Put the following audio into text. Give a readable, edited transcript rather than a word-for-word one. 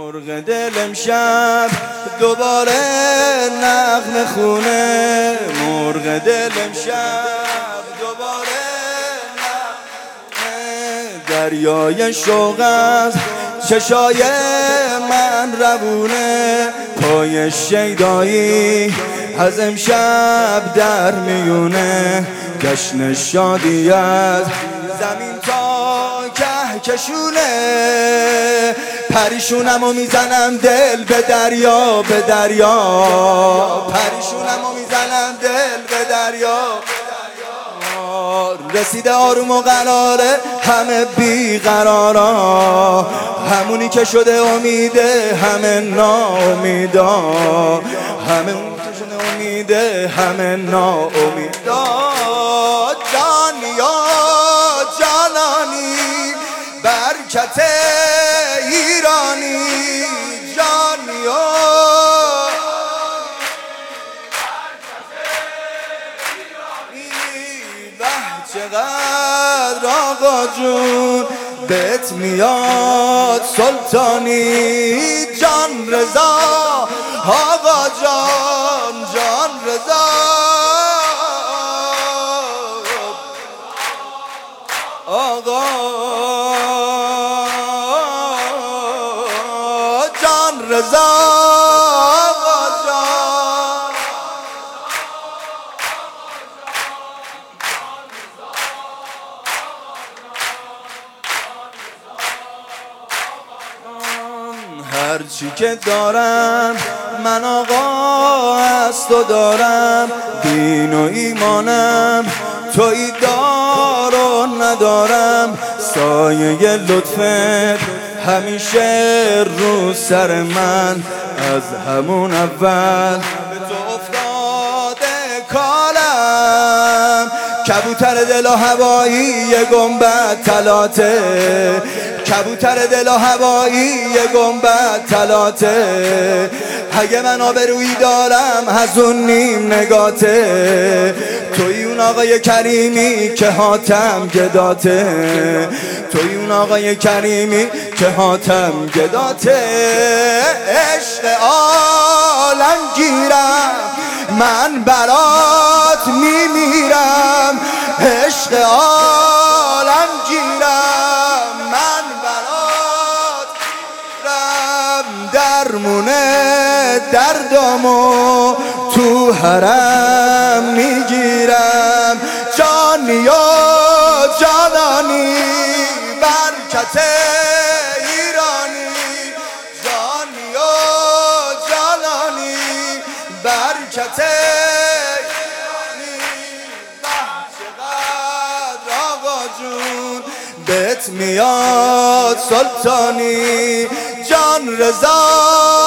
مرغ دل امشب دوباره نغمه خونه، مرغ دل امشب دوباره نغمه، دریای شوق از چشای من روونه، پای شیدایی از امشب در میونه، جشن شادی از زمین تا کهکشونه، پریشونمو میزنم دل به دریا به دریا، پریشونمو میزنم دل به دریا، رسیده آروم و قراره همه بیقرارا، همونی که شده امیده همه ناامیدا، همه اون که شده امیده همه ناامیدا، جانیا جانانی برکت ایرانی، جانیا چقدر آقا جون بهت میاد سلطانی، جان رضا آقا جان، جان رضا آقا جان رضا هرچی که دارم من آقا از تو دارم، دین و ایمانم تویی دار و ندارم، سایه لطفت همیشه رو سر من، از همون اول به تو افتاده کالم، کبوتر دل و هوایی یه گنبد طلاته، کبوتر دل و هوایی یه گنبد طلاته، اگه من آبرویی دارم از اون نیم نگاته، توی اون آقای کریمی که حاتم گداته، توی اون آقای کریمی که حاتم گداته، عشق عالم گیرم من برات میمیرم، عشق عالم گیرم من برات میمیرم، درمونه دردامو تو حرم میگیرم، جانی و جانانی برکت ایرانی، جانی و جانانی برکت ایرانی، چقدر آقا جون بهت میاد سلطانی، جان رضا